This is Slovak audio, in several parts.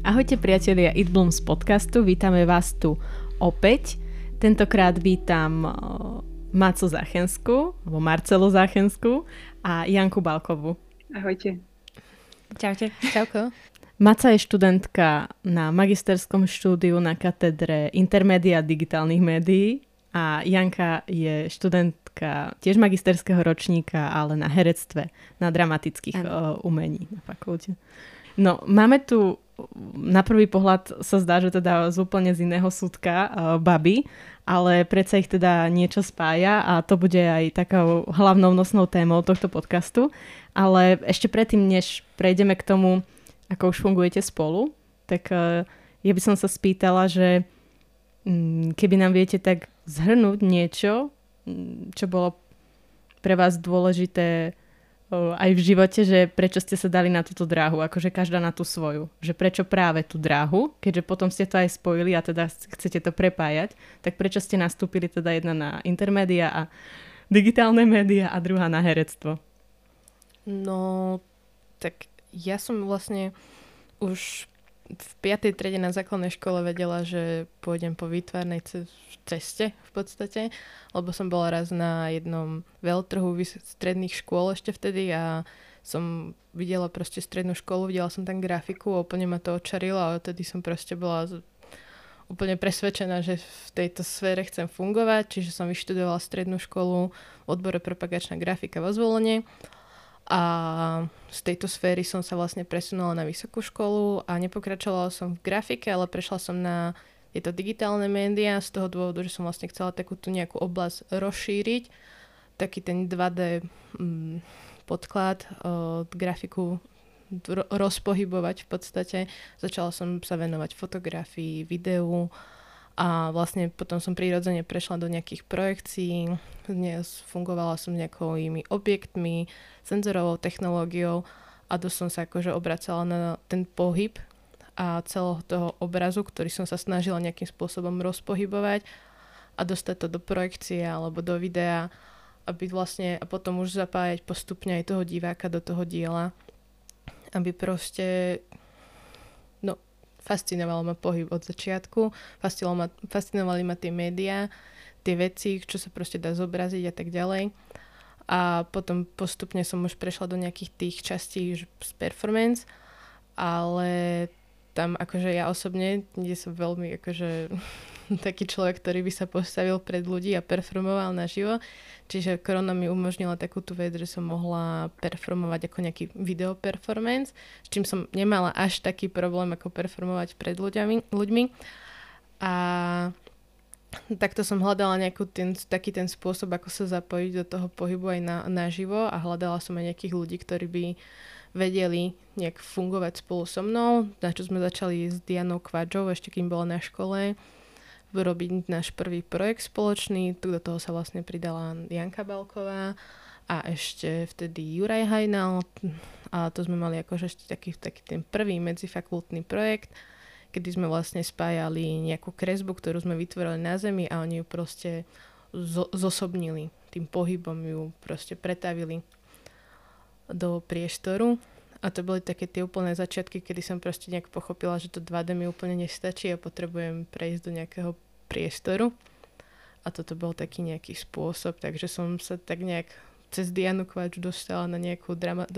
Ahojte priatelia It Bloom z podcastu, vítame vás tu opäť. Tentokrát vítam Macu Záchenskú, alebo Marcelu Záchenskú a Janku Balkovú. Ahojte. Čaute. Čauko. Maca je študentka na magisterskom štúdiu na katedre intermédia digitálnych médií a Janka je študentka tiež magisterského ročníka, ale na herectve, na dramatických umení na fakulte. No, máme tu, na prvý pohľad sa zdá, že teda z úplne z iného súdka baby, ale predsa ich teda niečo spája a to bude aj takou hlavnou nosnou témou tohto podcastu. Ale ešte predtým, než prejdeme k tomu, ako už fungujete spolu, tak ja by som sa spýtala, že keby nám viete tak zhrnúť niečo, čo bolo pre vás dôležité aj v živote, že prečo ste sa dali na túto dráhu, akože každá na tú svoju. Že prečo práve tú dráhu, keďže potom ste to aj spojili a teda chcete to prepájať, tak prečo ste nastúpili teda jedna na intermédia a digitálne médiá a druhá na herectvo? No, tak ja som vlastne už v 5. triede na základnej škole vedela, že pôjdem po výtvarnej ceste v podstate, lebo som bola raz na jednom veľtrhu stredných škôl ešte vtedy a som videla proste strednú školu, videla som tam grafiku a úplne ma to očarilo a odtedy som proste bola úplne presvedčená, že v tejto sfére chcem fungovať, čiže som vyštudovala strednú školu v odbore propagačná grafika vo Zvolenie. A z tejto sféry som sa vlastne presunula na vysokú školu a nepokračovala som v grafike, ale prešla som na tieto digitálne médiá z toho dôvodu, že som vlastne chcela takúto nejakú oblasť rozšíriť. Taký ten 2D podklad, grafiku rozpohybovať v podstate. Začala som sa venovať fotografii, videu a vlastne potom som prirodzene prešla do nejakých projekcií. Dnes fungovala som nejakými objektmi, senzorovou technológiou a dosť som sa akože obracala na ten pohyb a celého toho obrazu, ktorý som sa snažila nejakým spôsobom rozpohybovať a dostať to do projekcie alebo do videa, aby vlastne a potom už zapájať postupne aj toho diváka do toho diela, aby proste fascinoval ma pohyb od začiatku, fascinovali ma tie médiá, tie veci, čo sa proste dá zobraziť a tak ďalej. A potom postupne som už prešla do nejakých tých častí z performance, ale tam akože ja osobne nie som veľmi akože taký človek, ktorý by sa postavil pred ľudí a performoval naživo. Čiže korona mi umožnila takú tú vec, že som mohla performovať ako nejaký video performance, s čím som nemala až taký problém ako performovať pred ľuďmi. A takto som hľadala taký ten spôsob, ako sa zapojiť do toho pohybu aj naživo a hľadala som aj nejakých ľudí, ktorí by vedeli nejak fungovať spolu so mnou, na čo sme začali s Dianou Kvadžou, ešte kým bola na škole, robiť náš prvý projekt spoločný. Tu do toho sa vlastne pridala Janka Balková a ešte vtedy Juraj Hajnal a to sme mali akože ešte taký ten prvý medzifakultný projekt, kedy sme vlastne spájali nejakú kresbu, ktorú sme vytvorili na zemi a oni ju proste zosobnili. Tým pohybom ju proste pretavili do priestoru. A to boli také tie úplné začiatky, kedy som proste nejak pochopila, že to 2D mi úplne nestačí a potrebujem prejsť do nejakého priestoru. A toto bol taký nejaký spôsob, takže som sa tak nejak cez Dianu Kvaču dostala na nejakú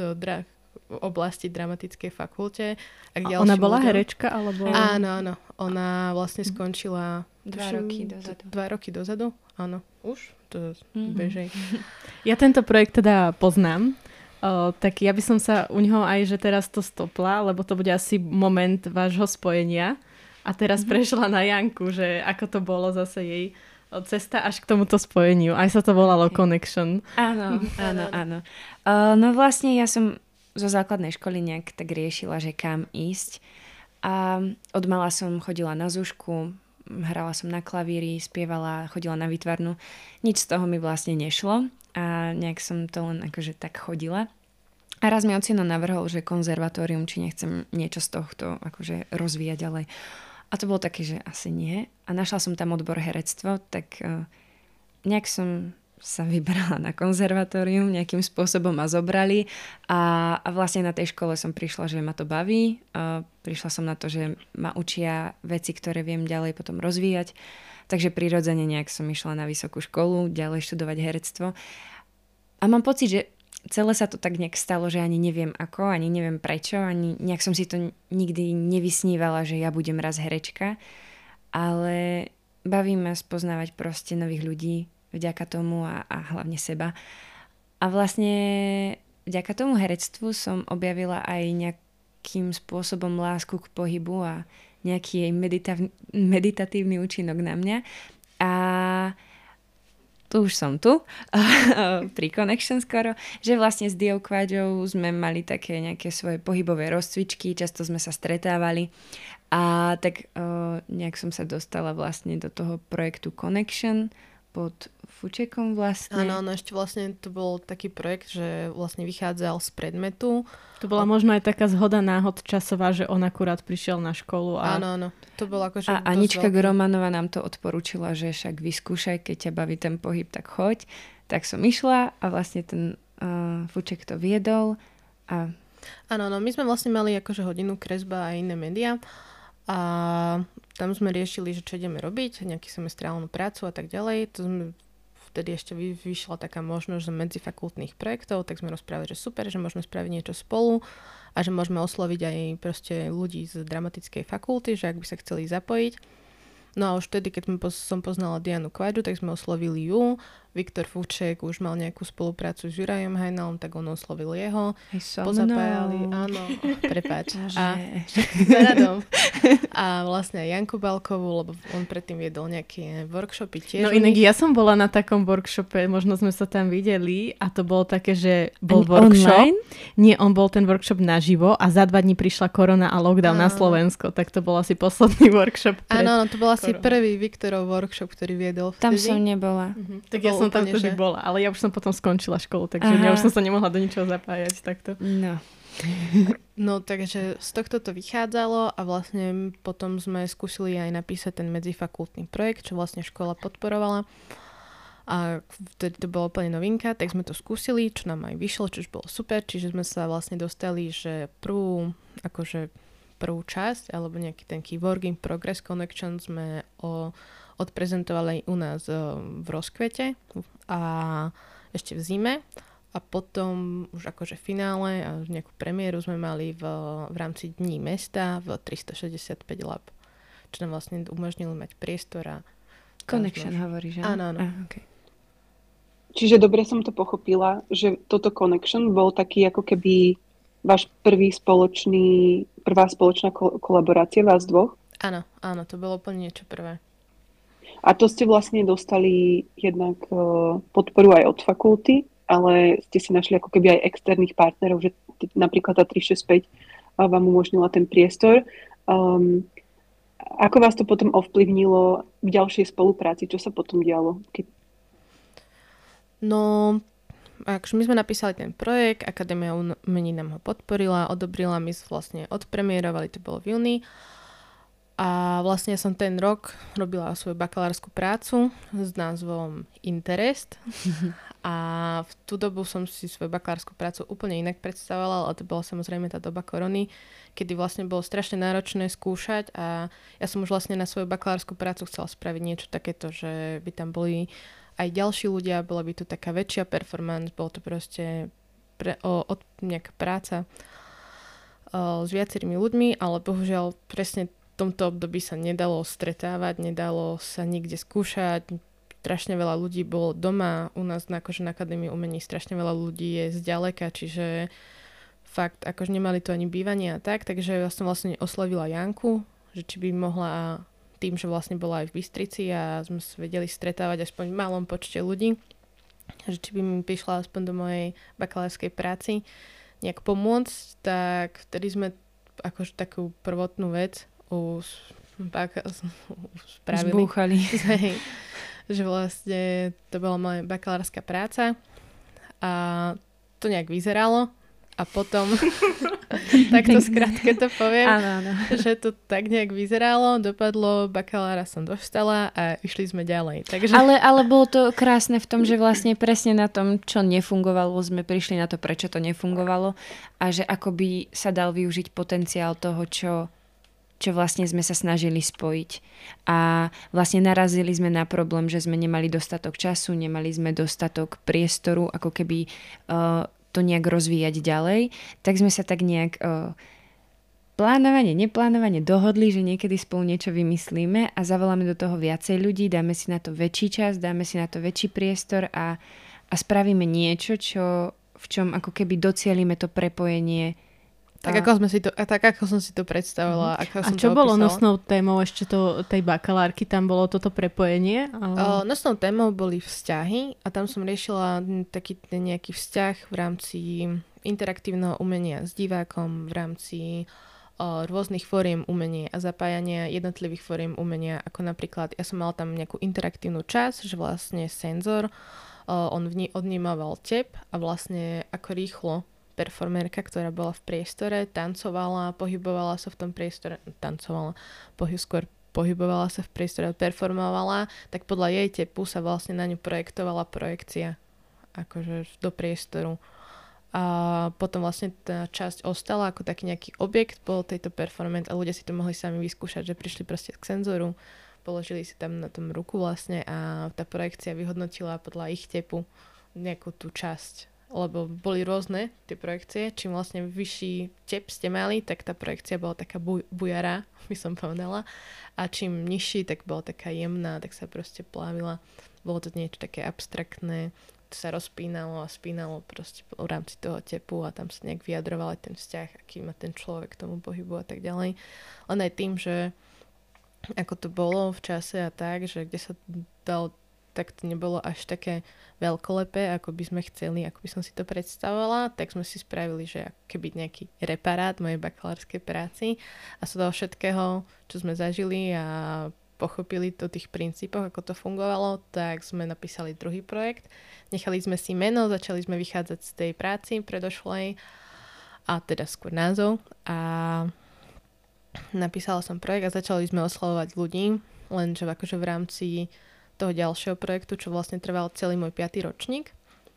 oblasti dramatickej fakulte. A ona bola herečka? Alebo... Áno. Ona vlastne skončila 2 roky dozadu. 2 roky dozadu? Áno. Už? To bežej. Ja tento projekt teda poznám. Tak ja by som sa u neho aj, že teraz to stopla, lebo to bude asi moment vášho spojenia. A teraz prešla na Janku, že ako to bolo zase jej cesta až k tomuto spojeniu. Aj sa to volalo Connection. Áno. No vlastne ja som zo základnej školy nejak tak riešila, že kam ísť. A od mala som chodila na zušku, hrala som na klavíri, spievala, chodila na výtvarnu. Nič z toho mi vlastne nešlo. A nejak som to len akože tak chodila. A raz mi ocino navrhol, že konzervatórium, či nechcem niečo z tohto akože rozvíjať ďalej. A to bolo také, že asi nie. A našla som tam odbor herectvo, tak nejak som sa vybrala na konzervatórium, nejakým spôsobom ma zobrali a vlastne na tej škole som prišla, že ma to baví. Prišla som na to, že ma učia veci, ktoré viem ďalej potom rozvíjať. Takže prirodzene nejak som išla na vysokú školu, ďalej študovať herectvo. A mám pocit, že celé sa to tak nejak stalo, že ani neviem ako, ani neviem prečo, ani nejak som si to nikdy nevysnívala, že ja budem raz herečka. Ale baví ma spoznávať proste nových ľudí vďaka tomu a hlavne seba. A vlastne vďaka tomu herectvu som objavila aj nejakým spôsobom lásku k pohybu a nejaký jej meditatívny účinok na mňa. A tu už som tu, pri Connection skoro, že vlastne s Diou Kváďou sme mali také nejaké svoje pohybové rozcvičky, často sme sa stretávali a tak nejak som sa dostala vlastne do toho projektu Connection pod Fučekom vlastne. Áno, ešte vlastne to bol taký projekt, že vlastne vychádzal z predmetu. To bola možno aj taká zhoda náhod časová, že on akurát prišiel na školu. Áno. To bolo akože a Anička Gromanová nám to odporúčila, že však vyskúšaj, keď ťa baví ten pohyb, tak choď. Tak som išla a vlastne ten Fuček to viedol. Áno, my sme vlastne mali akože hodinu kresba a iné médiá. A tam sme riešili, že čo ideme robiť, nejakú semestrálnu prácu a tak ďalej. To sme vtedy ešte vyšla taká možnosť že medzifakultných projektov, tak sme rozprávali, že super, že môžeme spraviť niečo spolu a že môžeme osloviť aj proste ľudí z dramatickej fakulty, že ak by sa chceli zapojiť. No a už vtedy, keď som poznala Dianu Kváďu, tak sme oslovili ju. Viktor Fuček už mal nejakú spoluprácu s Jurajom Hajnalom, tak on oslovil jeho. Pozapájali, áno, prepáč. A vlastne aj Janku Balkovú, lebo on predtým viedol nejaké workshopy tiež. No inak ja som bola na takom workshope, možno sme sa tam videli a to bolo také, že bol workshop. Online? Nie, on bol ten workshop naživo a za 2 dní prišla korona a lockdown na Slovensko, tak to bol asi posledný workshop. Áno, to bol asi prvý Viktorov workshop, ktorý viedol vtedy. Tam som nebola. Tak ja som tam vtedy bola, ale ja už som potom skončila školu, takže ja už som sa nemohla do ničoho zapájať takto. No takže z tohto to vychádzalo a vlastne potom sme skúsili aj napísať ten medzifakultný projekt, čo vlastne škola podporovala. A vtedy to bolo úplne novinka, tak sme to skúsili, čo nám aj vyšlo, čo už bolo super, čiže sme sa vlastne dostali, že prvú časť, alebo nejaký ten key work in progress connection sme odprezentovali u nás v Rozkvete a ešte v zime a potom už akože finále a nejakú premiéru sme mali v rámci Dní mesta v 365 Lab, čo nám vlastne umožnilo mať priestor a Connection hovorí, že? Áno. Okay. Čiže dobre som to pochopila, že toto Connection bol taký ako keby váš prvá spoločná kolaborácia vás dvoch? Áno, to bolo úplne niečo prvé. A to ste vlastne dostali jednak podporu aj od fakulty, ale ste si našli ako keby aj externých partnerov, že napríklad tá 365 vám umožnila ten priestor. Ako vás to potom ovplyvnilo v ďalšej spolupráci? Čo sa potom dialo? No, akože my sme napísali ten projekt, Akadémia umení nám ho podporila, odobrila, my vlastne odpremierovali, to bolo v júni. A vlastne som ten rok robila svoju bakalárskú prácu s názvom Interest. A v tú dobu som si svoju bakalárskú prácu úplne inak predstavovala, ale to bola samozrejme tá doba korony, kedy vlastne bolo strašne náročné skúšať a ja som už vlastne na svoju bakalárskú prácu chcela spraviť niečo takéto, že by tam boli aj ďalší ľudia, bola by tu taká väčšia performance, bolo to proste nejaká práca s viacerými ľuďmi, ale bohužiaľ presne v tomto období sa nedalo stretávať, nedalo sa nikde skúšať, strašne veľa ľudí bolo doma, u nás na Akadémii umení strašne veľa ľudí je zďaleka, čiže fakt akože nemali tu ani bývanie a tak, takže ja som vlastne oslovila Janku, že či by mohla tým, že vlastne bola aj v Bystrici a sme sa vedeli stretávať aspoň v malom počte ľudí, že či by mi prišla aspoň do mojej bakalárskej práci nejak pomôcť, tak vtedy sme akože takú prvotnú vec spravili. Zbúchali. Že vlastne to bola moja bakalárska práca a to nejak vyzeralo A potom, takto skrátke to poviem, áno. že to tak nejak vyzeralo, dopadlo, bakalára som dostala a išli sme ďalej. Takže... Ale bolo to krásne v tom, že vlastne presne na tom, čo nefungovalo, sme prišli na to, prečo to nefungovalo a že akoby sa dal využiť potenciál toho, čo vlastne sme sa snažili spojiť. A vlastne narazili sme na problém, že sme nemali dostatok času, nemali sme dostatok priestoru, ako keby to nejak rozvíjať ďalej. Tak sme sa tak nejak neplánovane dohodli, že niekedy spolu niečo vymyslíme a zavoláme do toho viacej ľudí, dáme si na to väčší čas, dáme si na to väčší priestor a spravíme niečo, v čom ako keby docielime to prepojenie. Tak ako som si to predstavila. Ako a som čo to bolo opísala. nosnou témou ešte tej bakalárky? Tam bolo toto prepojenie? Nosnou témou boli vzťahy a tam som riešila taký nejaký vzťah v rámci interaktívneho umenia s divákom, v rámci rôznych fóriem umenia a zapájania jednotlivých fóriem umenia, ako napríklad, ja som mala tam nejakú interaktívnu časť, že vlastne senzor, on odnímaval tep a vlastne ako rýchlo performerka, ktorá bola v priestore, tancovala, pohybovala sa v tom priestore, pohybovala sa v priestore, performovala, tak podľa jej tepu sa vlastne na ňu projektovala projekcia akože do priestoru. A potom vlastne tá časť ostala ako taký nejaký objekt, bol tejto performance a ľudia si to mohli sami vyskúšať, že prišli proste k senzoru, položili si tam na tom ruku vlastne a tá projekcia vyhodnotila podľa ich tepu nejakú tú časť. Lebo boli rôzne tie projekcie, čím vlastne vyšší tep ste mali, tak tá projekcia bola taká bujará, by som povedala. A čím nižší, tak bola taká jemná, tak sa proste plávila. Bolo to niečo také abstraktné, to sa rozpínalo a spínalo proste v rámci toho tepu a tam sa nejak vyjadroval aj ten vzťah, aký má ten človek k tomu pohybu a tak ďalej. Len aj tým, že ako to bolo v čase a tak, že kde sa dal, tak to nebolo až také veľkolepé, ako by sme chceli, ako by som si to predstavovala, tak sme si spravili, že keby nejaký reparát mojej bakalárskej práci a z toho všetkého, čo sme zažili a pochopili to tých princípoch, ako to fungovalo, tak sme napísali druhý projekt. Nechali sme si meno, začali sme vychádzať z tej práci predošlej a teda skôr názov a napísala som projekt a začali sme oslavovať ľudí, lenže akože v rámci toho ďalšieho projektu, čo vlastne trval celý môj 5. ročník,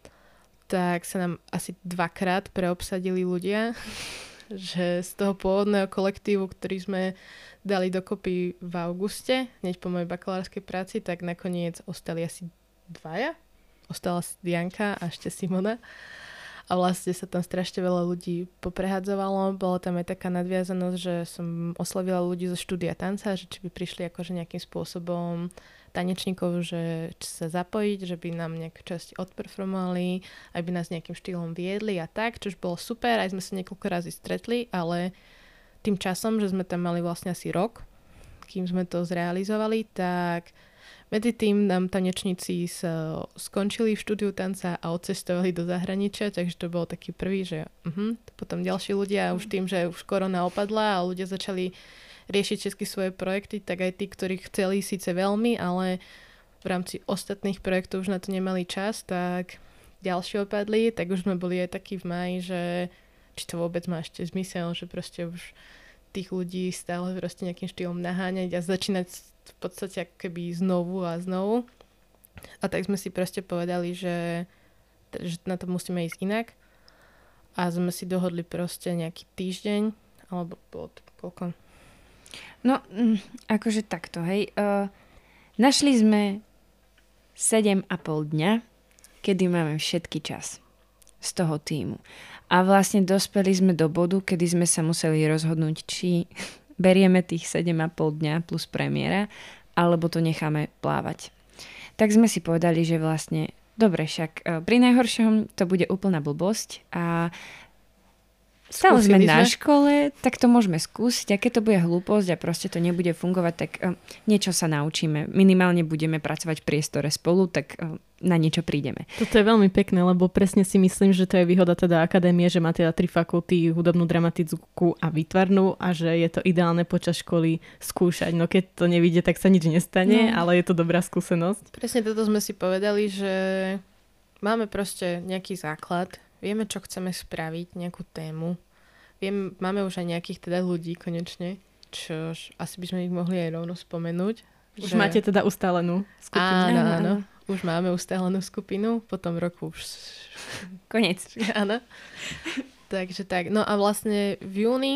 tak sa nám asi 2-krát preobsadili ľudia, že z toho pôvodného kolektívu, ktorý sme dali dokopy v auguste, hneď po mojej bakalárskej práci, tak nakoniec ostali asi 2. Ostala Dianka a ešte Simona. A vlastne sa tam strašne veľa ľudí poprehadzovalo. Bola tam aj taká nadviazanosť, že som oslovila ľudí zo štúdia tanca, že či by prišli akože nejakým spôsobom tanečníkov, že sa zapojiť, že by nám nejaké časti odperformovali, aj by nás nejakým štýlom viedli a tak, čož bolo super, aj sme sa niekoľko razy stretli, ale tým časom, že sme tam mali vlastne asi rok, kým sme to zrealizovali, tak medzi tým nám tanečníci skončili v štúdiu tanca a odcestovali do zahraničia, takže to bol taký prvý, že potom ďalší ľudia už tým, že už korona opadla a ľudia začali riešiť všetky svoje projekty, tak aj tí, ktorí chceli síce veľmi, ale v rámci ostatných projektov už na to nemali čas, tak ďalší opadli, tak už sme boli aj takí v máji, že či to vôbec má ešte zmysel, že proste už tých ľudí stále proste nejakým štýlom naháňať a začínať v podstate ako keby znovu a znovu. A tak sme si proste povedali, že na to musíme ísť inak a sme si dohodli proste nejaký týždeň, alebo bolo to koľko? No, akože takto, hej. Našli sme 7,5 dňa, kedy máme všetky čas z toho tímu. A vlastne dospeli sme do bodu, kedy sme sa museli rozhodnúť, či berieme tých 7,5 dňa plus premiéra, alebo to necháme plávať. Tak sme si povedali, že vlastne, dobre, však pri najhoršom to bude úplná blbosť a stále sme na škole, tak to môžeme skúsiť. A keď to bude hlúposť a proste to nebude fungovať, tak niečo sa naučíme. Minimálne budeme pracovať v priestore spolu, tak na niečo prídeme. Toto je veľmi pekné, lebo presne si myslím, že to je výhoda teda akadémie, že má teda 3 fakulty, hudobnú, dramatickú a výtvarnú a že je to ideálne počas školy skúšať. No keď to nevíde, tak sa nič nestane, ale je to dobrá skúsenosť. Presne toto sme si povedali, že máme proste nejaký základ, vieme, čo chceme spraviť, nejakú tému. Máme už aj nejakých teda ľudí konečne, čo asi by sme ich mohli aj rovno spomenúť. Už máte teda ustálenú skupinu. Áno. Už máme ustálenú skupinu, po tom roku už... Koniec. Áno. Takže tak. No a vlastne v júni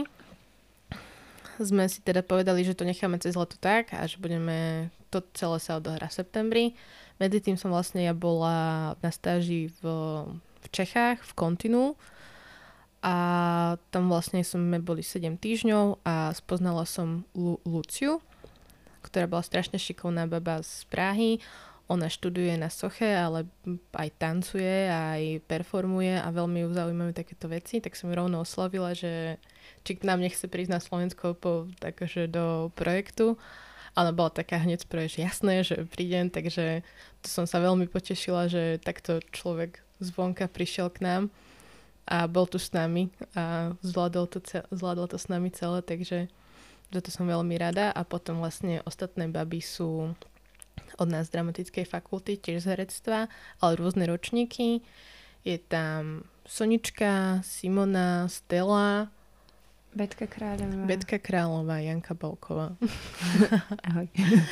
sme si teda povedali, že to necháme cez leto tak a že budeme... To celé sa odohrá v septembri. Medzi tým som vlastne ja bola na stáži v Čechách, v Continu. A tam vlastne sme boli 7 týždňov a spoznala som Luciu, ktorá bola strašne šikovná baba z Prahy. Ona študuje na soche, ale aj tancuje, aj performuje a veľmi ju zaujímajú takéto veci. Tak som ju rovno oslovila, že či k nám nechce prísť na Slovensko takže do projektu. A ona bola taká hneď že jasné, že prídem, takže to som sa veľmi potešila, že takto človek zvonka prišiel k nám a bol tu s nami a zvládol to s nami celé, takže za to som veľmi rada. A potom vlastne ostatné baby sú od nás z dramatickej fakulty, tiež z herectva, ale rôzne ročníky. Je tam Sonička, Simona, Stella, Betka Kráľová, Janka Bolková. Ahoj.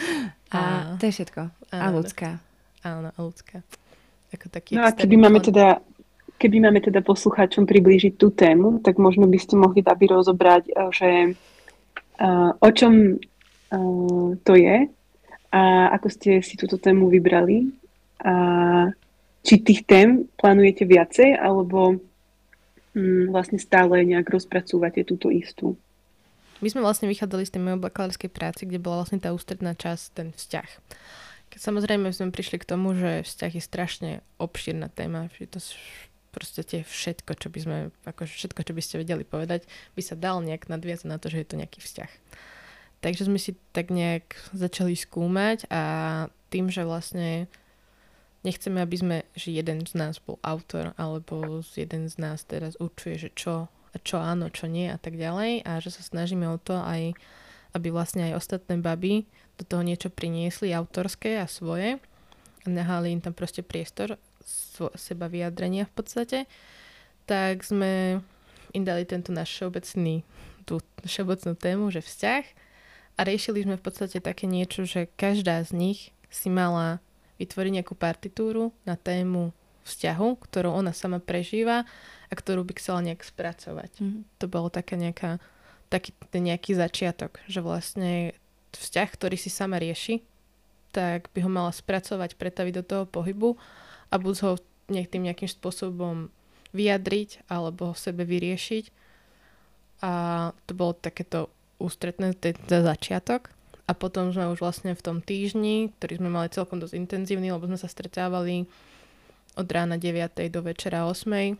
A to je všetko. A ľudská. Áno, a ľudská. Ako taký no a keby máme teda poslucháčom priblížiť tú tému, tak možno by ste mohli Babi rozobrať, že o čom to je a ako ste si túto tému vybrali a či tých tém plánujete viacej alebo vlastne stále nejak rozpracúvate túto istú. My sme vlastne vychádzali z tej mojej bakálskej práci, kde bola vlastne tá ústredná časť, ten vzťah. Keď samozrejme sme prišli k tomu, že vzťah je strašne obšírna téma, že to proste všetko, čo by ste vedeli povedať, by sa dal nejak nadviazať na to, že je to nejaký vzťah. Takže sme si tak nejak začali skúmať a tým, že vlastne nechceme, aby že jeden z nás bol autor, alebo jeden z nás teraz určuje, že čo áno, čo nie a tak ďalej a že sa snažíme o to aj, aby vlastne aj ostatné baby do toho niečo priniesli autorské a svoje a nehali im tam proste priestor seba vyjadrenia v podstate, tak sme im dali tento náš všeobecnú tému, že vzťah a riešili sme v podstate také niečo, že každá z nich si mala vytvoriť nejakú partitúru na tému vzťahu, ktorú ona sama prežíva a ktorú by chcela nejak spracovať. To bolo taký nejaký začiatok, že vlastne vzťah, ktorý si sama rieši, tak by ho mala spracovať, pretaviť do toho pohybu a buď ho nejakým spôsobom vyjadriť alebo ho sebe vyriešiť. A to bolo takéto ústretné začiatok. A potom sme už vlastne v tom týždni, ktorý sme mali celkom dosť intenzívny, lebo sme sa stretávali od rána 9. do večera 8.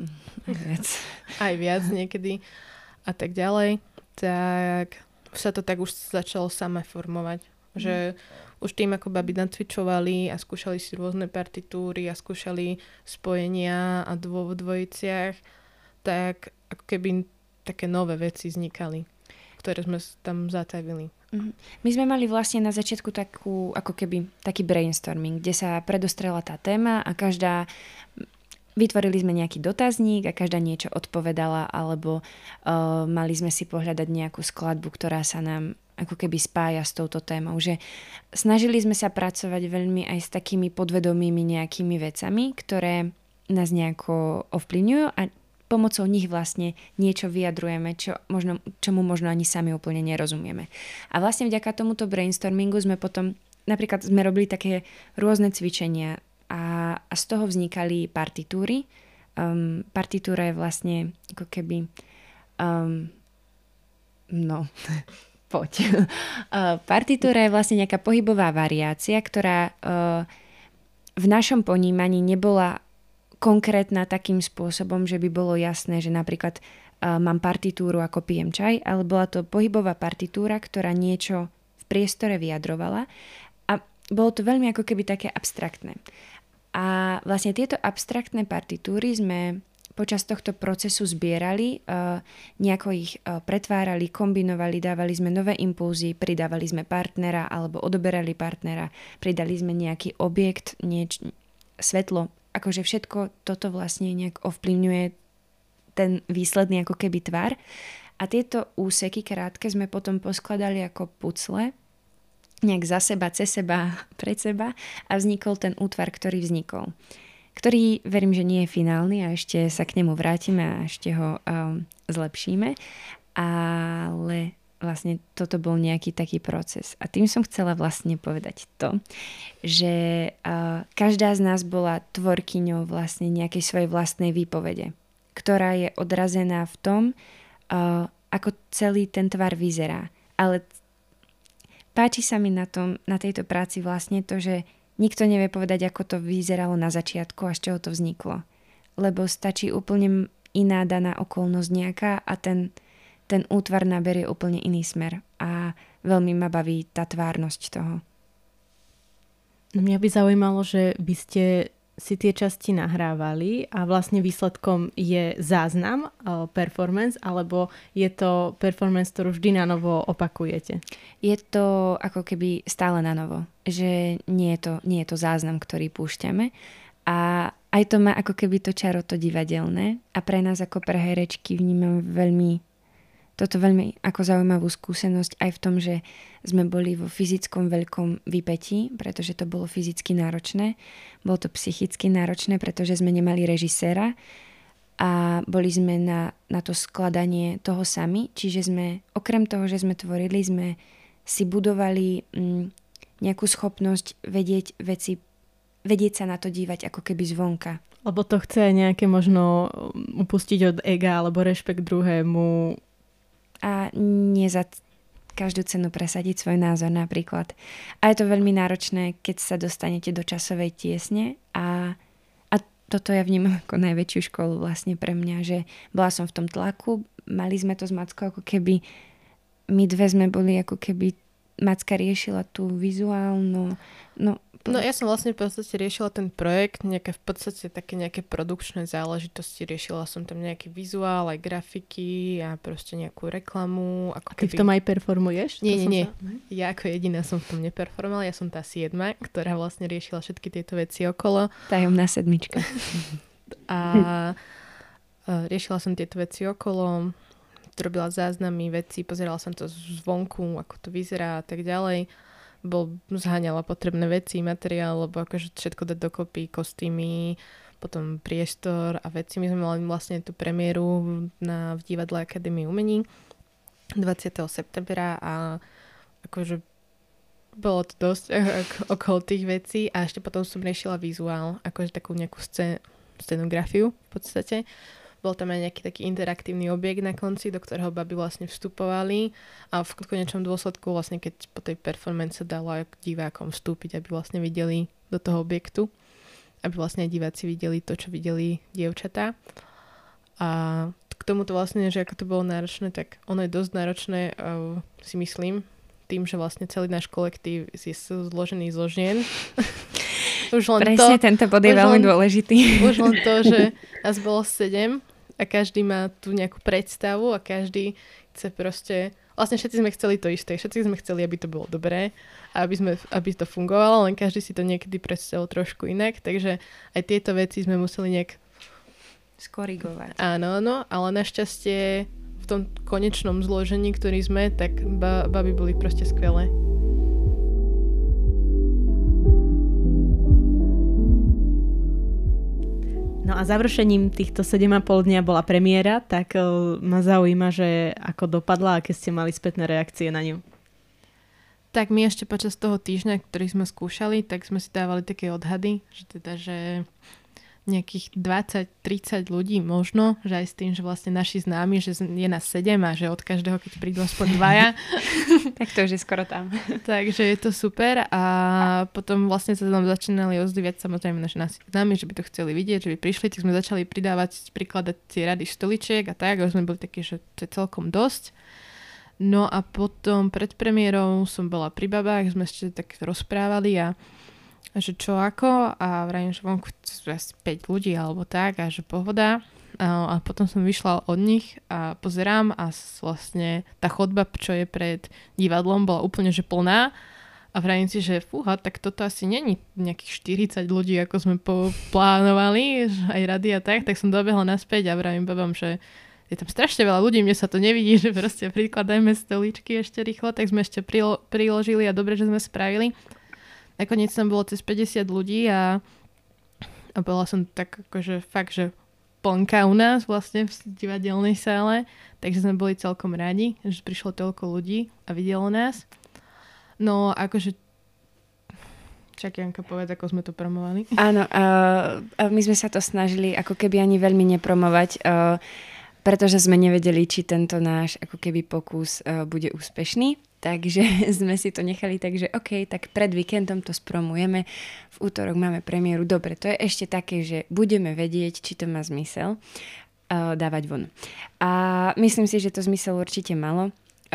Aj viac niekedy a tak ďalej. Tak sa to tak už začalo samé formovať. Že už tým, ako baby nacvičovali a skúšali si rôzne partitúry a skúšali spojenia a v dvojiciach, tak ako keby také nové veci vznikali, ktoré sme tam zatavili. My sme mali vlastne na začiatku taký brainstorming, kde sa predostrela tá téma a vytvorili sme nejaký dotazník a každá niečo odpovedala alebo mali sme si pohľadať nejakú skladbu, ktorá sa nám ako keby spája s touto témou. Že snažili sme sa pracovať veľmi aj s takými podvedomými nejakými vecami, ktoré nás nejako ovplyvňujú a pomocou nich vlastne niečo vyjadrujeme, čomu možno ani sami úplne nerozumieme. A vlastne vďaka tomuto brainstormingu sme potom, napríklad sme robili také rôzne cvičenia a z toho vznikali partitúry. Partitúra je vlastne ako keby poď. Partitúra je vlastne nejaká pohybová variácia, ktorá v našom ponímaní nebola konkrétna takým spôsobom, že by bolo jasné, že napríklad mám partitúru ako pijem čaj, ale bola to pohybová partitúra, ktorá niečo v priestore vyjadrovala a bolo to veľmi ako keby také abstraktné. A vlastne tieto abstraktné partitúry sme počas tohto procesu zbierali, nejako ich pretvárali, kombinovali, dávali sme nové impulzy, pridávali sme partnera alebo odoberali partnera, pridali sme nejaký objekt, svetlo, akože všetko toto vlastne nejak ovplyvňuje ten výsledný ako keby tvar. A tieto úseky krátke sme potom poskladali ako pucle, nejak za seba, cez seba, pred seba a vznikol ten útvar, ktorý vznikol. Ktorý verím, že nie je finálny a ešte sa k nemu vrátime a ešte ho zlepšíme. Ale vlastne toto bol nejaký taký proces. A tým som chcela vlastne povedať to, že každá z nás bola tvorkyňou vlastne nejakej svojej vlastnej výpovede, ktorá je odrazená v tom, ako celý ten tvar vyzerá. Ale páči sa mi na tejto práci vlastne to, že nikto nevie povedať, ako to vyzeralo na začiatku a z čoho to vzniklo. Lebo stačí úplne iná daná okolnosť nejaká a ten útvar naberie úplne iný smer. A veľmi ma baví tá tvárnosť toho. Mňa by zaujímalo, že vy ste si tie časti nahrávali a vlastne výsledkom je záznam, performance, alebo je to performance, ktorú vždy na novo opakujete? Je to ako keby stále na novo. Že nie je to záznam, ktorý púšťame. A aj to má ako keby to čaro, to divadelné. A pre nás ako pre herečky vnímam toto veľmi ako zaujímavú skúsenosť aj v tom, že sme boli vo fyzickom veľkom vypätí, pretože to bolo fyzicky náročné. Bolo to psychicky náročné, pretože sme nemali režiséra a boli sme na to skladanie toho sami. Čiže sme, okrem toho, že sme tvorili, sme si budovali nejakú schopnosť vedieť sa na to dívať ako keby zvonka. Lebo to chce nejaké možno upustiť od ega alebo rešpekt druhému. A nie za každú cenu presadiť svoj názor napríklad. A je to veľmi náročné, keď sa dostanete do časovej tiesne a toto ja vnímam ako najväčšiu školu vlastne pre mňa, že bola som v tom tlaku, mali sme to s Mackou ako keby, my dve sme boli ako keby, Macka riešila tú vizuálnu, No ja som vlastne v podstate riešila ten projekt, v podstate také nejaké produkčné záležitosti, riešila som tam nejaký vizuál, aj grafiky a proste nejakú reklamu. A ty v tom aj performuješ? Nie. Ja ako jediná som v tom neperformovala, ja som tá 7, ktorá vlastne riešila všetky tieto veci okolo. Tajomná 7. A riešila som tieto veci okolo, robila záznamy, veci, pozerala som to zvonku, ako to vyzerá a tak ďalej. Zháňala potrebné veci, materiál, lebo akože všetko dať dokopy, kostýmy, potom priestor a veci. My sme mali vlastne tú premiéru v Divadle Akadémie umení 20. septembra a akože bolo to dosť okolo tých vecí a ešte potom som riešila vizuál, akože takú nejakú scenografiu v podstate. Bol tam aj nejaký taký interaktívny objekt na konci, do ktorého baby vlastne vstupovali a v konečnom dôsledku vlastne keď po tej performance sa dalo aj divákom vstúpiť, aby vlastne videli do toho objektu, aby vlastne aj diváci videli to, čo videli dievčatá. A k tomuto vlastne, že ako to bolo náročné, tak ono je dosť náročné, si myslím, tým, že vlastne celý náš kolektív je zložený zo žien. Presne, tento bod je veľmi dôležitý. Už len to, že nás bolo 7 a každý má tú nejakú predstavu a každý chce proste... Vlastne všetci sme chceli to isté. Všetci sme chceli, aby to bolo dobré a aby to fungovalo, len každý si to niekedy predstavil trošku inak. Takže aj tieto veci sme museli nejak... skorigovať. Áno, ale našťastie v tom konečnom zložení, ktorý sme, tak baby boli proste skvelé. No a završením týchto 7,5 dňa bola premiéra, tak ma zaujíma, že ako dopadla, aké ste mali spätné reakcie na ňu. Tak my ešte počas toho týždňa, ktorý sme skúšali, tak sme si dávali také odhady, že nejakých 20-30 ľudí možno, že aj s tým, že vlastne naši známi, že je nás 7 a že od každého, keď prídu aspoň 2. Tak to už je skoro tam. Takže je to super a potom vlastne sa nám začínali ozdývať samozrejme naši známi, že by to chceli vidieť, že by prišli, tak sme začali prikladať tie rady stoličiek a tak, a sme boli takí, že to je celkom dosť. No a potom pred premiérou som bola pri babách, sme ešte tak rozprávali a že čo ako a vrajím, že vonku 5 ľudí alebo tak a že pohoda a potom som vyšla od nich a pozerám a vlastne tá chodba, čo je pred divadlom, bola úplne že plná a A vravím si, že fúha, tak toto asi není nejakých 40 ľudí, ako sme plánovali, aj rady a tak som dobehla naspäť a vravím babám, že je tam strašne veľa ľudí, mne sa to nevidí, že proste prikladajme stoličky ešte rýchlo, tak sme ešte priložili a dobre, že sme spravili. Nakoniec tam bolo cez 50 ľudí a bola som tak akože fakt, že plnka u nás vlastne v divadelnej sále, takže sme boli celkom radi, že prišlo toľko ľudí a videlo nás. No, akože... Čak, Janka, povedz, ako sme to promovali. Áno, my sme sa to snažili ako keby ani veľmi nepromovať, pretože sme nevedeli, či tento náš ako keby pokus bude úspešný. Takže sme si to nechali tak, že OK, tak pred víkendom to spromujeme. V útorok máme premiéru. Dobre, to je ešte také, že budeme vedieť, či to má zmysel dávať von. A myslím si, že to zmysel určite malo.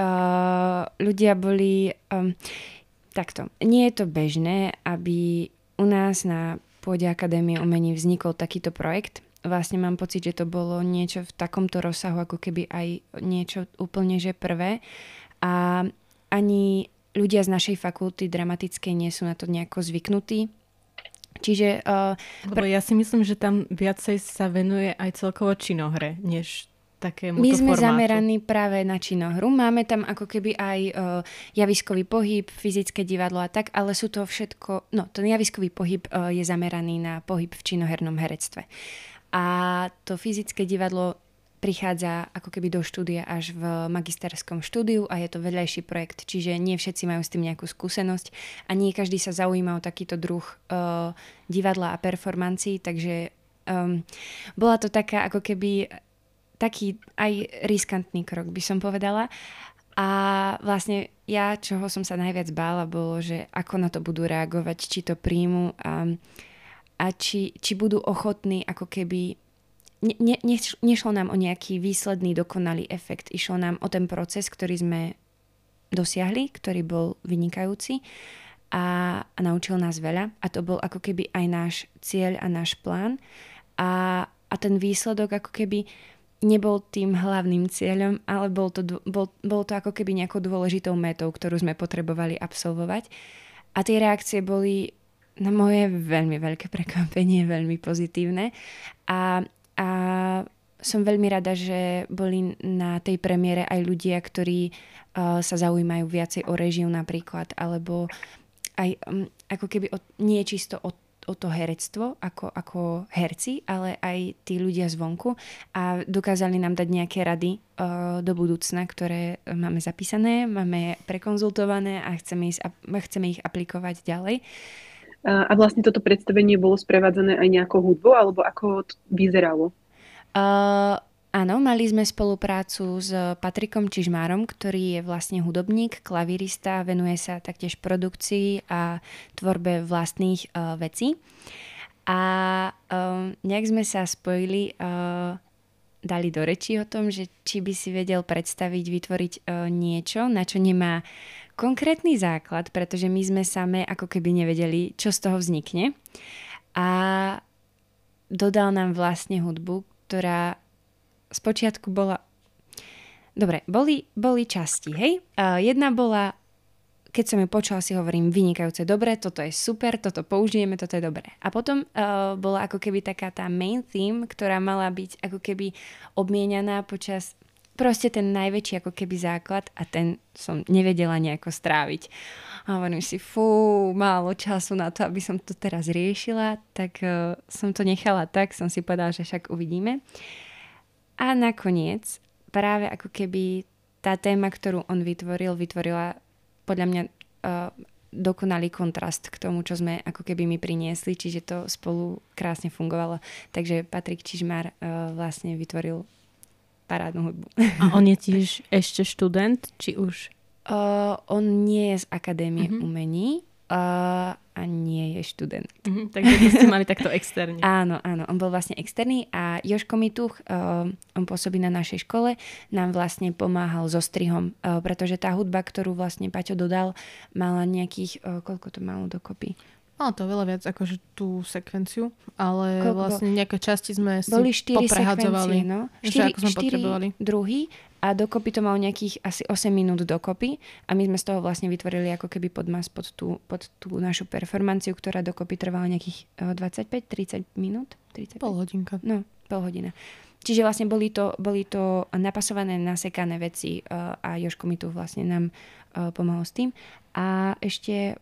Ľudia boli takto. Nie je to bežné, aby u nás na pôde Akadémie umení vznikol takýto projekt. Vlastne mám pocit, že to bolo niečo v takomto rozsahu, ako keby aj niečo úplne že prvé. A ani ľudia z našej fakulty dramatickej nie sú na to nejako zvyknutí. Čiže... Lebo ja si myslím, že tam viacej sa venuje aj celkovo činohre, než takémuto My sme formátu. zameraní práve na činohru. Máme tam ako keby aj javiskový pohyb, fyzické divadlo a tak, ale sú to všetko... No, ten javiskový pohyb je zameraný na pohyb v činohernom herectve. A to fyzické divadlo prichádza ako keby do štúdia až v magisterskom štúdiu a je to vedľajší projekt, čiže nie všetci majú s tým nejakú skúsenosť a nie každý sa zaujíma o takýto druh divadla a performancií, takže bola to taká ako keby taký aj riskantný krok, by som povedala. A vlastne ja, čoho som sa najviac bála, bolo, že ako na to budú reagovať, či to príjmu a či budú ochotní ako keby... Nešlo nám o nejaký výsledný, dokonalý efekt. Išlo nám o ten proces, ktorý sme dosiahli, ktorý bol vynikajúci a naučil nás veľa. A to bol ako keby aj náš cieľ a náš plán. A ten výsledok ako keby nebol tým hlavným cieľom, ale bol to ako keby nejakou dôležitou metou, ktorú sme potrebovali absolvovať. A tie reakcie boli na moje veľmi veľké prekvapenie, veľmi pozitívne. A som veľmi rada, že boli na tej premiére aj ľudia, ktorí sa zaujímajú viacej o réžiu napríklad, alebo aj ako keby nie čisto o to herectvo ako herci, ale aj tí ľudia zvonku a dokázali nám dať nejaké rady do budúcna, ktoré máme zapísané, máme prekonzultované a chceme ich aplikovať ďalej. A vlastne toto predstavenie bolo sprevádzané aj nejakou hudbou, alebo ako to vyzeralo? Áno, mali sme spoluprácu s Patrikom Čižmárom, ktorý je vlastne hudobník, klavírista, venuje sa taktiež produkcii a tvorbe vlastných vecí. A nejak sme sa spojili, dali do reči o tom, že či by si vedel predstaviť, vytvoriť niečo, na čo nemá konkrétny základ, pretože my sme same ako keby nevedeli, čo z toho vznikne. A dodal nám vlastne hudbu, ktorá spočiatku bola... Dobre, boli časti, hej? Jedna bola, keď som ju počula, si hovorím, vynikajúce, dobre, toto je super, toto použijeme, toto je dobré. A potom bola ako keby taká tá main theme, ktorá mala byť ako keby obmienianá počas... Proste ten najväčší ako keby základ a ten som nevedela nejako stráviť. A hovorím si, málo času na to, aby som to teraz riešila, tak som to nechala tak, som si povedala, že však uvidíme. A nakoniec práve ako keby tá téma, ktorú on vytvorila podľa mňa dokonalý kontrast k tomu, čo sme ako keby my priniesli, čiže to spolu krásne fungovalo. Takže Patrik Čižmár vlastne vytvoril parádnu hudbu. A on je tiež ešte študent, či už? On nie je z Akadémie umení a nie je študent. Takže vy ste mali takto externe. Áno, on bol vlastne externý a Jožko Mituch, on pôsobí na našej škole, nám vlastne pomáhal so strihom, pretože tá hudba, ktorú vlastne Paťo dodal, mala nejakých, koľko to malo dokopy? Malo to veľa viac akože tú sekvenciu, ale vlastne nejaké časti sme si boli 4 poprehadzovali. sekvencie, no. 4 ako sme potrebovali. Druhy a dokopy to malo nejakých asi 8 minút dokopy a my sme z toho vlastne vytvorili ako keby podmas pod tú našu performanciu, ktorá dokopy trvala nejakých 25-30 minút. 35? Pol hodinka. No, pol hodina. Čiže vlastne boli to napasované, nasekané veci a Jožko mi tu vlastne nám pomohol s tým. A ešte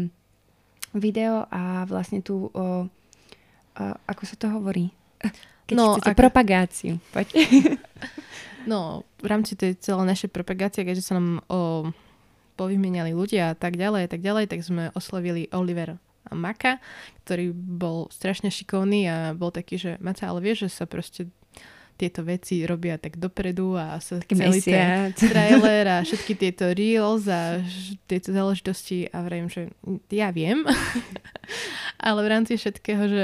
video a vlastne tu ako sa to hovorí? Keď chcete propagáciu. Poď. No, v rámci tej celé našej propagácie, keďže sa nám povymieniali ľudia a tak ďalej, tak sme oslovili Olivera a Maka, ktorý bol strašne šikovný a bol taký, že Maca, ale vieš, že sa proste tieto veci robia tak dopredu a sa celý ten trailer a všetky tieto reels a tieto záležitosti a vrajím, že ja viem. Ale v rámci všetkého, že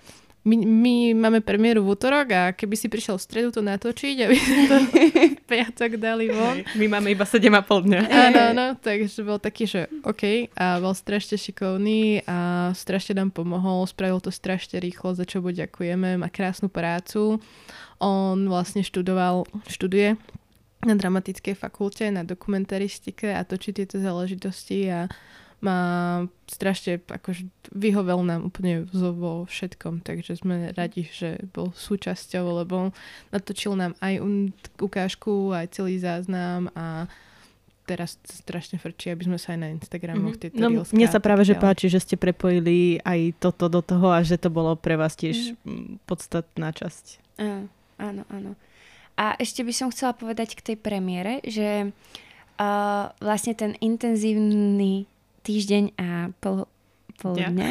my máme premiéru v útorok a keby si prišiel v stredu to natočiť, aby sme to v piatok dali von. My máme iba 7,5 dňa. Áno, takže bol taký, že OK, a bol strašne šikovný a strašne nám pomohol, spravil to strašne rýchlo, za čo mu ďakujeme, má krásnu prácu. On vlastne študuje na dramatickej fakulte, na dokumentaristike a točí tieto záležitosti a má strašne, akože vyhovel nám úplne vo všetkom, takže sme radi, že bol súčasťou, lebo natočil nám aj ukážku, aj celý záznam a teraz strašne frčí, aby sme sa aj na Instagramoch tieto reelská. Mne sa práve že páči, že ste prepojili aj toto do toho a že to bolo pre vás tiež podstatná časť. Áno. A ešte by som chcela povedať k tej premiére, že vlastne ten intenzívny týždeň a pol dňa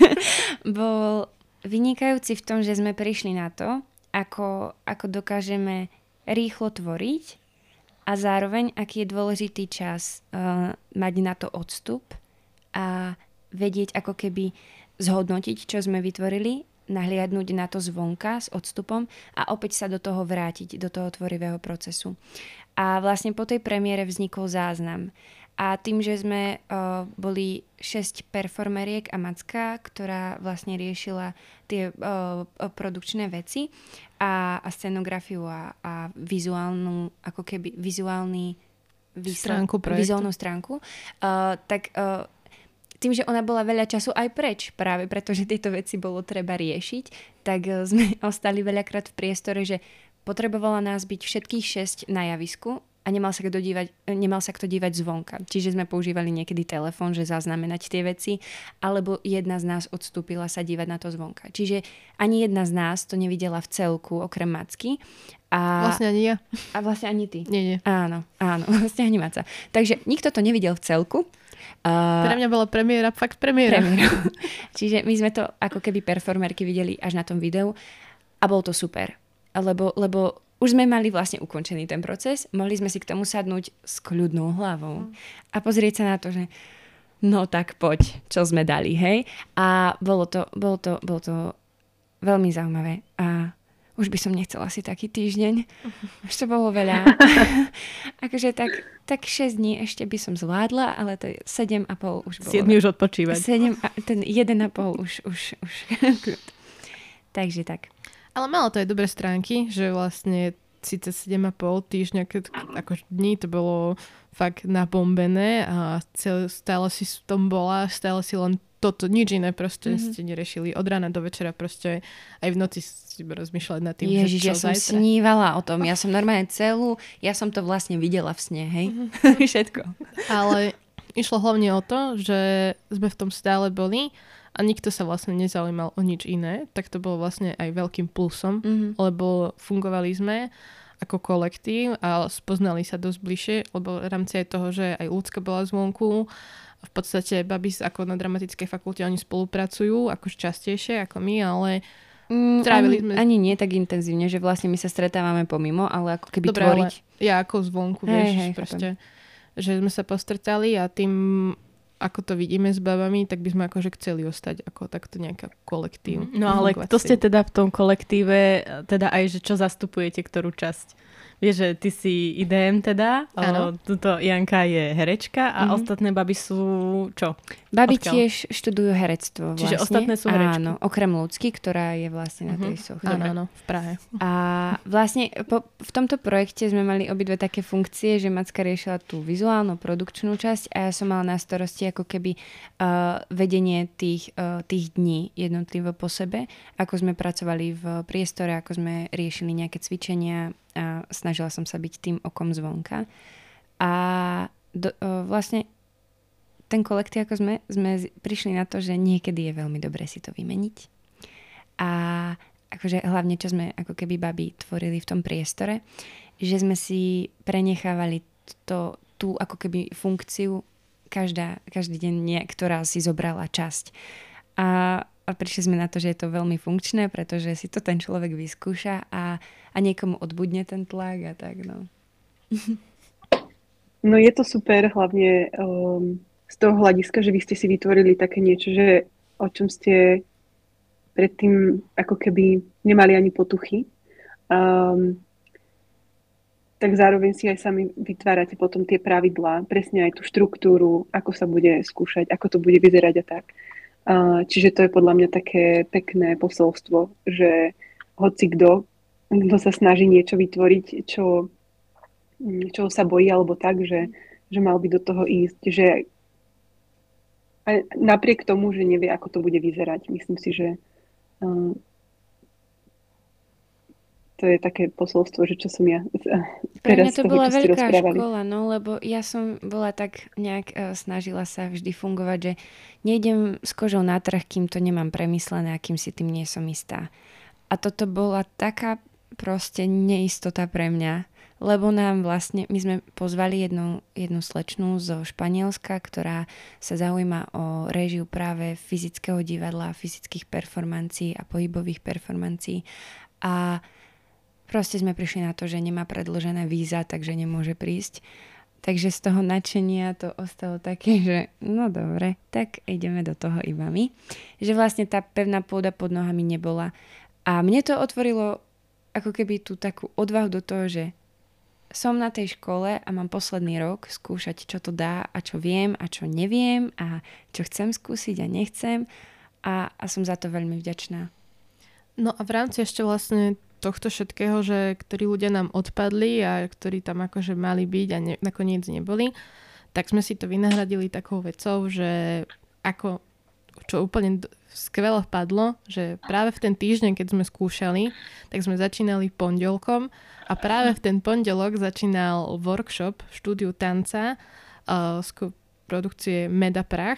bol vynikajúci v tom, že sme prišli na to, ako dokážeme rýchlo tvoriť a zároveň, aký je dôležitý čas mať na to odstup a vedieť ako keby zhodnotiť, čo sme vytvorili, nahliadnúť na to zvonka s odstupom a opäť sa do toho vrátiť, do toho tvorivého procesu. A vlastne po tej premiére vznikol záznam. A tým, že sme boli 6 performeriek a Macka, ktorá vlastne riešila tie produkčné veci a scenografiu a vizuálnu, ako keby vizuálny vizuálnu stránku, tak tým, že ona bola veľa času aj preč, práve pretože tieto veci bolo treba riešiť, tak sme ostali veľakrát v priestore, že potrebovala nás byť všetkých 6 na javisku a nemal sa kto dívať zvonka. Čiže sme používali niekedy telefón, že zaznamenať tie veci, alebo jedna z nás odstúpila sa dívať na to zvonka. Čiže ani jedna z nás to nevidela v celku, okrem Macky. Vlastne ani ja. A vlastne ani ty. Nie. Áno, vlastne ani Maca. Takže nikto to nevidel v celku. Pre mňa bola premiéra. Čiže my sme to ako keby performerky videli až na tom videu a bol to super. Lebo už sme mali vlastne ukončený ten proces, mohli sme si k tomu sadnúť s kľudnou hlavou a pozrieť sa na to, že no tak poď, čo sme dali, hej? A bolo to veľmi zaujímavé a už by som nechcela si taký týždeň. Už to bolo veľa. Akože tak 6 dní ešte by som zvládla, ale to je 7,5 už bolo. 7 už odpočívať. ten 1,5 už. Takže tak. Ale malo to aj dobré stránky, že vlastne síce 7,5 týždňa, ako dní to bolo fakt nabombené a stále si v tom bola, stále si len toto, nič iné proste ste neriešili. Od rána do večera proste aj v noci si rozmýšľať nad tým, Ježiš, ja som snívala o tom. Ja som normálne ja som to vlastne videla v sne, hej? Všetko. Ale išlo hlavne o to, že sme v tom stále boli a nikto sa vlastne nezaujímal o nič iné, tak to bolo vlastne aj veľkým plusom, lebo fungovali sme ako kolektív a spoznali sa dosť bližšie, lebo v rámci aj toho, že aj Ľudská bola zvonku, v podstate Babis ako na dramatickej fakulte oni spolupracujú akož častejšie ako my, ale trávili sme... Ani nie tak intenzívne, že vlastne my sa stretávame pomimo, ale ako keby tvoriť. Ale ja ako zvonku, vieš, proste, že sme sa postretali a tým ako to vidíme s babami, tak by sme akože chceli ostať ako takto nejaká kolektív. No ale kto ste teda v tom kolektíve, teda aj, že čo zastupujete, ktorú časť? Vieš, že ty si IDM teda, tuto Janka je herečka a ostatné baby sú čo? Baby tiež študujú herectvo vlastne. Čiže ostatné sú herečky. Áno, okrem Ľudsky, ktorá je vlastne na tej soche. Áno, v Prahe. A vlastne v tomto projekte sme mali obidve také funkcie, že Macka riešila tú vizuálnu produkčnú časť a ja som mala na starosti ako keby vedenie tých dní jednotlivo po sebe, ako sme pracovali v priestore, ako sme riešili nejaké cvičenia a snažila som sa byť tým okom zvonka. A vlastne ten kolektív, ako sme prišli na to, že niekedy je veľmi dobré si to vymeniť. A akože hlavne, čo sme ako keby babi tvorili v tom priestore, že sme si prenechávali tú ako keby funkciu každý deň, ktorá si zobrala časť. A prišli sme na to, že je to veľmi funkčné, pretože si to ten človek vyskúša a niekomu odbudne ten tlak a tak, no. No je to super, hlavne z toho hľadiska, že vy ste si vytvorili také niečo, že o čom ste predtým ako keby nemali ani potuchy. Tak zároveň si aj sami vytvárate potom tie pravidlá, presne aj tú štruktúru, ako sa bude skúšať, ako to bude vyzerať a tak. Čiže to je podľa mňa také pekné posolstvo, že hoci kto sa snaží niečo vytvoriť, čo sa bojí alebo tak, že mal by do toho ísť, že aj napriek tomu, že nevie, ako to bude vyzerať. Myslím si, že to je také posolstvo, že čo som ja pre mňa teraz to toho, bola čo ste veľká rozprávali. škola, no, lebo ja som bola tak nejak snažila sa vždy fungovať, že nejdem s kožou na trh, kým to nemám premyslené a kým si tým nie som istá. A toto bola taká proste neistota pre mňa, lebo nám vlastne, my sme pozvali jednu slečnú zo Španielska, ktorá sa zaujíma o réžiu práve fyzického divadla, fyzických performancií a pohybových performancií. A proste sme prišli na to, že nemá predĺžené víza, takže nemôže prísť. Takže z toho nadšenia to ostalo také, že no dobre, tak ideme do toho iba my. Že vlastne tá pevná pôda pod nohami nebola. A mne to otvorilo ako keby tú takú odvahu do toho, že som na tej škole a mám posledný rok skúšať, čo to dá a čo viem a čo neviem a čo chcem skúsiť a nechcem a som za to veľmi vďačná. No a v rámci ešte vlastne tohto všetkého, že ktorí ľudia nám odpadli a ktorí tam akože mali byť a nakoniec neboli, tak sme si to vynahradili takou vecou, že ako čo úplne skvelo vpadlo, že práve v ten týždeň, keď sme skúšali, tak sme začínali pondelkom a práve v ten pondelok začínal workshop v štúdiu tanca z produkcie Meda Prach,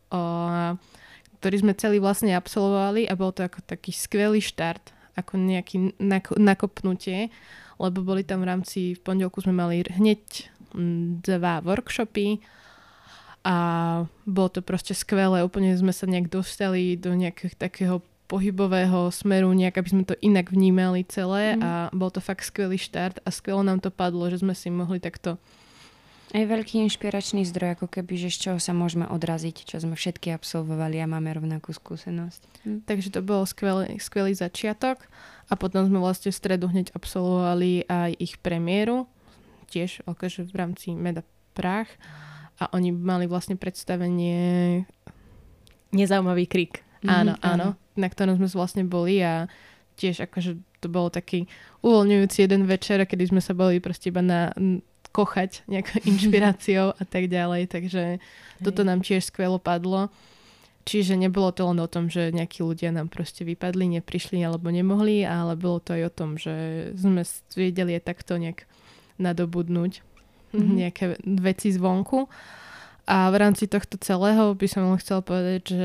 ktorý sme celý vlastne absolvovali a bol to ako taký skvelý štart, ako nejaké nakopnutie, lebo boli tam v pondelku sme mali hneď 2 workshopy a bolo to proste skvelé, úplne sme sa nejak dostali do nejakého takého pohybového smeru, nejak aby sme to inak vnímali celé a bol to fakt skvelý štart a skvelo nám to padlo, že sme si mohli takto aj veľký inšpiračný zdroj, ako keby, že z čoho sa môžeme odraziť, čo sme všetky absolvovali a máme rovnakú skúsenosť. Takže to bol skvelý začiatok a potom sme vlastne v stredu hneď absolvovali aj ich premiéru, tiež akože v rámci Meda Prach a oni mali vlastne predstavenie Nezaujímavý krik. Áno, na ktorom sme vlastne boli a tiež akože to bolo taký uvoľňujúci jeden večer, kedy sme sa boli proste iba kochať nejakou inšpiráciou a tak ďalej, takže toto nám tiež skvelo padlo. Čiže nebolo to len o tom, že nejakí ľudia nám proste vypadli, neprišli alebo nemohli, ale bolo to aj o tom, že sme vedeli takto nejak nadobudnúť nejaké veci zvonku. A v rámci tohto celého by som len chcela povedať,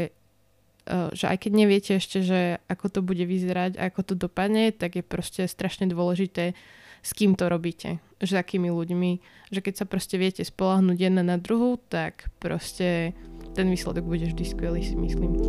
že aj keď neviete ešte, že ako to bude vyzerať, ako to dopadne, tak je proste strašne dôležité, s kým to robíte, že s akými ľuďmi, že keď sa proste viete spoľahnúť jedna na druhú, tak proste ten výsledok bude vždy skvelý, si myslím.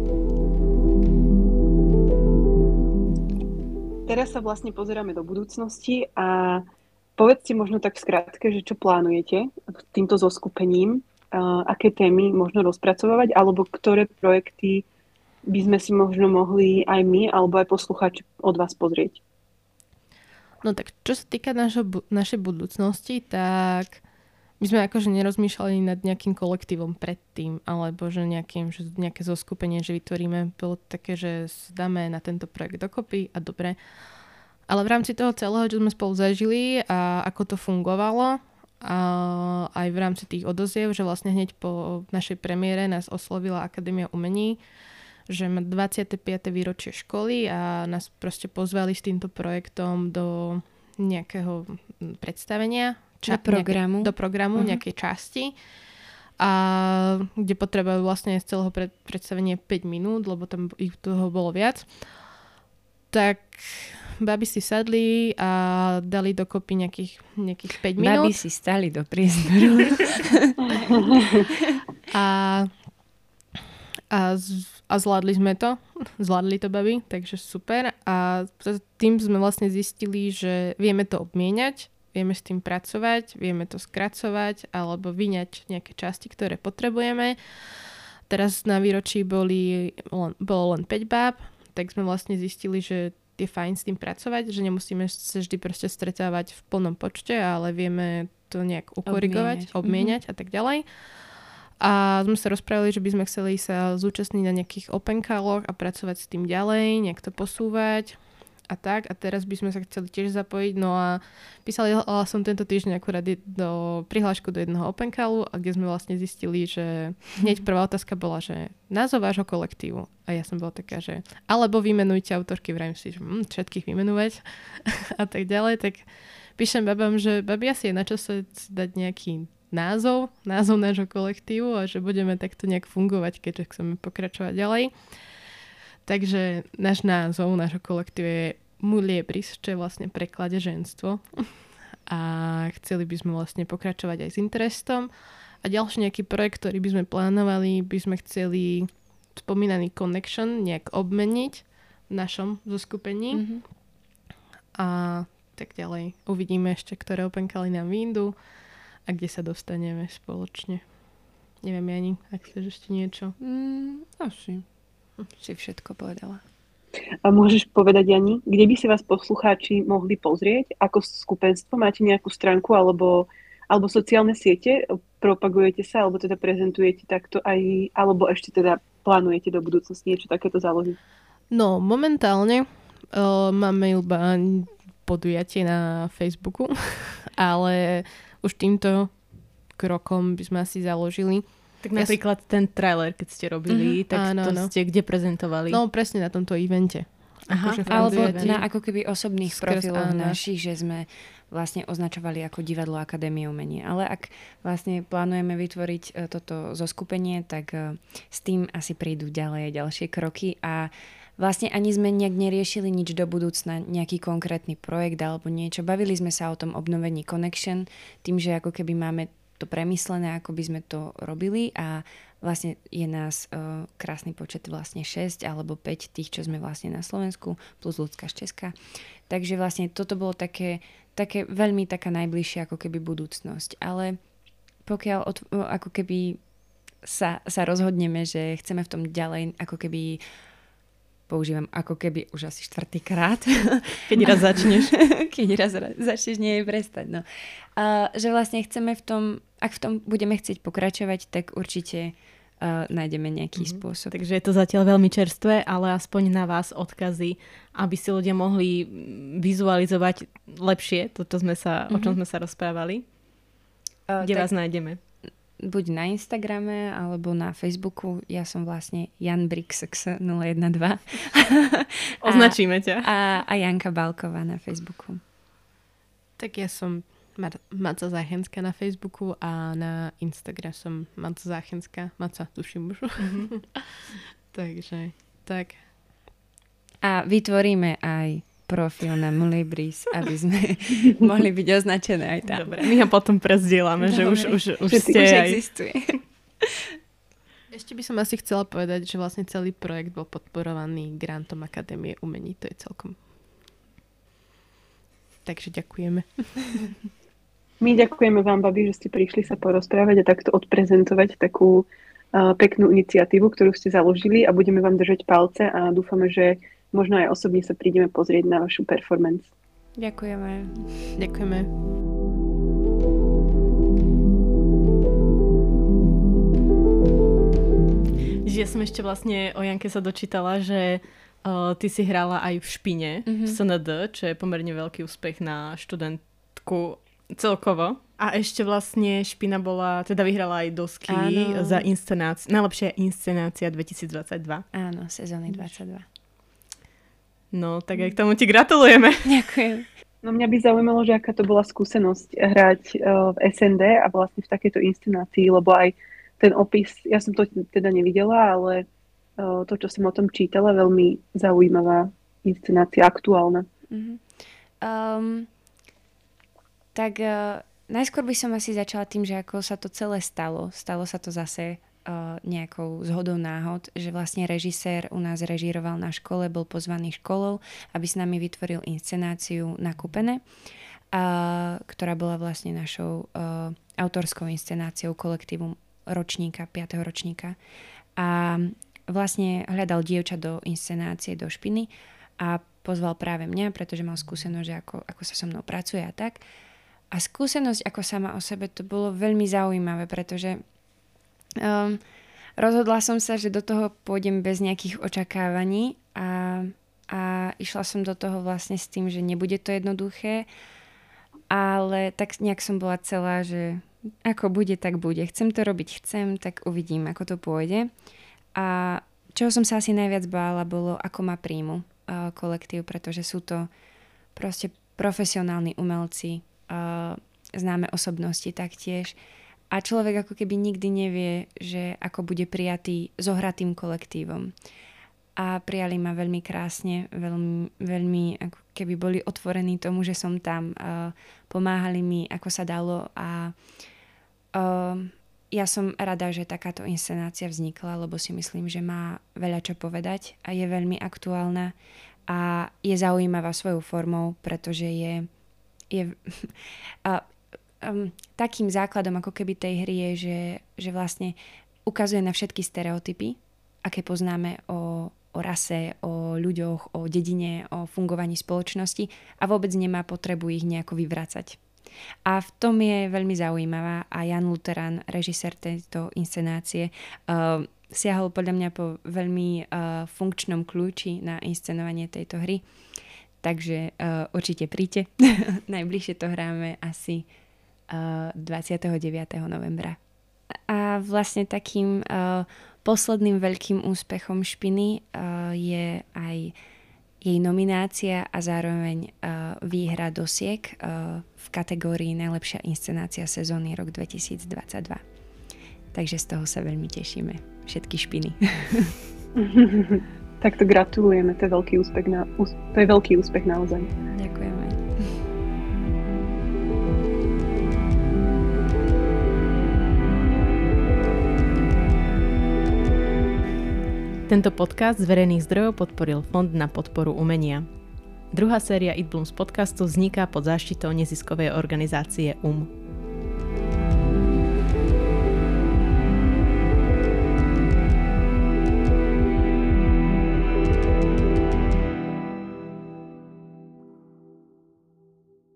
Teraz sa vlastne pozeráme do budúcnosti a povedzte možno tak v skratke, že čo plánujete týmto zoskupením, aké témy možno rozpracovať, alebo ktoré projekty by sme si možno mohli aj my, alebo aj poslucháči od vás pozrieť. No tak čo sa týka našej budúcnosti, tak my sme akože nerozmýšľali nad nejakým kolektívom predtým, alebo že nejaké zoskupenie, že vytvoríme, bolo také, že dáme na tento projekt dokopy a dobre. Ale v rámci toho celého, čo sme spolu zažili a ako to fungovalo, a aj v rámci tých odoziev, že vlastne hneď po našej premiére nás oslovila Akadémia umení, že má 25. výročie školy a nás proste pozvali s týmto projektom do nejakého predstavenia, do programu nejakej časti, a kde potrebujú vlastne z celého predstavenia 5 minút, lebo tam ich toho bolo viac. Tak babi si sadli a dali dokopy nejakých 5 minút. Babi si stali do priestoru. A zvládli sme to. Zvládli to babi, takže super. A tým sme vlastne zistili, že vieme to obmieniať, vieme s tým pracovať, vieme to skracovať alebo vyňať nejaké časti, ktoré potrebujeme. Teraz na výročí bolo len 5 báb, tak sme vlastne zistili, že je fajn s tým pracovať, že nemusíme sa vždy proste stretávať v plnom počte, ale vieme to nejak ukorigovať, obmieniať a tak ďalej. A sme sa rozprávali, že by sme chceli sa zúčastniť na nejakých open calloch a pracovať s tým ďalej, nejak to posúvať a tak. A teraz by sme sa chceli tiež zapojiť. No a písala som tento týždeň akurát prihlášku do jedného open callu, a kde sme vlastne zistili, že hneď prvá otázka bola, že názov vášho kolektívu. A ja som bola taká, že alebo vymenujte autorky, vrajím si, že všetkých vymenovať a tak ďalej. Tak píšem babám, že babi, asi je na čase dať nejaký názov nášho kolektívu a že budeme takto nejak fungovať, keďže chceme pokračovať ďalej. Takže náš názov nášho kolektívu je Muliebris, čo je vlastne v preklade ženstvo. A chceli by sme vlastne pokračovať aj s Interestom. A ďalší nejaký projekt, ktorý by sme plánovali, by sme chceli spomínaný Connection nejak obmeniť v našom zoskupení. A tak ďalej. Uvidíme ešte, ktoré openkaly nám vyjdú a kde sa dostaneme spoločne. Neviem, Jani, ak chceš ešte niečo. Asi. Si všetko povedala. A môžeš povedať, Jani, kde by si vás poslucháči mohli pozrieť? Ako skupenstvo? Máte nejakú stránku alebo sociálne siete? Propagujete sa, alebo teda prezentujete takto aj, alebo ešte teda plánujete do budúcnosti niečo takéto založiť? No, momentálne máme iba podujatie na Facebooku, ale už týmto krokom by sme asi založili. Tak napríklad ten trailer, keď ste robili, tak áno, ste kde prezentovali? No presne na tomto evente. Aha, alebo na ako keby osobných profiloch našich, že sme vlastne označovali ako divadlo Akadémie umení. Ale ak vlastne plánujeme vytvoriť toto zoskupenie, tak s tým asi prídu ďalej ďalšie kroky a vlastne ani sme nejak neriešili nič do budúcna, nejaký konkrétny projekt alebo niečo. Bavili sme sa o tom obnovení Connection, tým, že ako keby máme to premyslené, ako by sme to robili a vlastne je nás krásny počet, vlastne 6 alebo 5 tých, čo sme vlastne na Slovensku, plus ľudská z Česka. Takže vlastne toto bolo také veľmi taká najbližšia ako keby budúcnosť. Ale pokiaľ ako keby sa rozhodneme, že chceme v tom ďalej ako keby používam ako keby už asi 4-krát. Keď raz začneš. Keď raz začneš, nie je prestať. No. Že vlastne chceme ak v tom budeme chcieť pokračovať, tak určite nájdeme nejaký spôsob. Takže je to zatiaľ veľmi čerstvé, ale aspoň na vás odkazy, aby si ľudia mohli vizualizovať lepšie o čom sme sa rozprávali. Kde vás nájdeme? Buď na Instagrame, alebo na Facebooku. Ja som vlastne Jan Brixx 012. Označíme ťa. A Janka Balková na Facebooku. Tak ja som Maca Záchenská na Facebooku a na Instagram som Maca Záchenská. Maca, tuším už. Takže, tak. A vytvoríme aj profil na Muliebris, aby sme mohli byť označené aj tam. Dobre, my ho potom prezdielame, že už ste už aj... existuje. Ešte by som asi chcela povedať, že vlastne celý projekt bol podporovaný grantom Akadémie umení. To je celkom... Takže ďakujeme. My ďakujeme vám, babi, že ste prišli sa porozprávať a takto odprezentovať takú peknú iniciatívu, ktorú ste založili a budeme vám držať palce a dúfame, že možno aj osobne sa prídeme pozrieť na vašu performance. Ďakujeme. Ďakujeme. Ja som ešte vlastne o Janke sa dočítala, že ty si hrala aj v Špine, v SND, čo je pomerne veľký úspech na študentku celkovo. A ešte vlastne Špina teda vyhrala aj dosky za najlepšia inscenácia 2022. Áno, sezóny 22. No, tak aj k tomu ti gratulujeme. Ďakujem. No mňa by zaujímalo, že aká to bola skúsenosť hrať v SND a vlastne v takejto inscenácii, lebo aj ten opis, ja som to teda nevidela, ale to, čo som o tom čítala, veľmi zaujímavá inscenácia, aktuálna. Najskôr by som asi začala tým, že ako sa to celé stalo. Stalo sa to zase nejakou zhodou náhod, že vlastne režisér u nás režíroval na škole, bol pozvaný školou, aby s nami vytvoril inscenáciu Nakúpené, ktorá bola vlastne našou autorskou inscenáciou kolektívu ročníka, 5. ročníka. A vlastne hľadal dievča do inscenácie, do Špiny a pozval práve mňa, pretože mal skúsenosť, že ako sa so mnou pracuje a tak. A skúsenosť ako sama o sebe, to bolo veľmi zaujímavé, pretože rozhodla som sa, že do toho pôjdem bez nejakých očakávaní a išla som do toho vlastne s tým, že nebude to jednoduché, ale tak nejak som bola celá, že ako bude, tak bude. Chcem to robiť, tak uvidím, ako to pôjde. A čoho som sa asi najviac bála, bolo, ako ma príjmu kolektív, pretože sú to proste profesionálni umelci, známe osobnosti taktiež. A človek ako keby nikdy nevie, že ako bude prijatý zohratým kolektívom. A prijali ma veľmi krásne, veľmi ako keby boli otvorení tomu, že som tam. Pomáhali mi, ako sa dalo a ja som rada, že takáto inscenácia vznikla, lebo si myslím, že má veľa čo povedať a je veľmi aktuálna a je zaujímavá svojou formou, pretože je takým základom ako keby tej hry je, že vlastne ukazuje na všetky stereotypy, aké poznáme o rase, o ľuďoch, o dedine, o fungovaní spoločnosti a vôbec nemá potrebu ich nejako vyvracať. A v tom je veľmi zaujímavá a Jan Luterán, režisér tejto inscenácie, siahol podľa mňa po veľmi funkčnom kľúči na inscenovanie tejto hry. Takže určite príďte. Najbližšie to hráme asi 29. novembra. A vlastne takým posledným veľkým úspechom Špiny je aj jej nominácia a zároveň výhra dosiek v kategórii najlepšia inscenácia sezóny rok 2022. Takže z toho sa veľmi tešíme. Všetky Špiny. Tak to gratulujeme, to je veľký úspech naozaj. Ďakujeme. Tento podcast z verejných zdrojov podporil Fond na podporu umenia. Druhá séria It Blooms podcastu vzniká pod záštitou neziskovej organizácie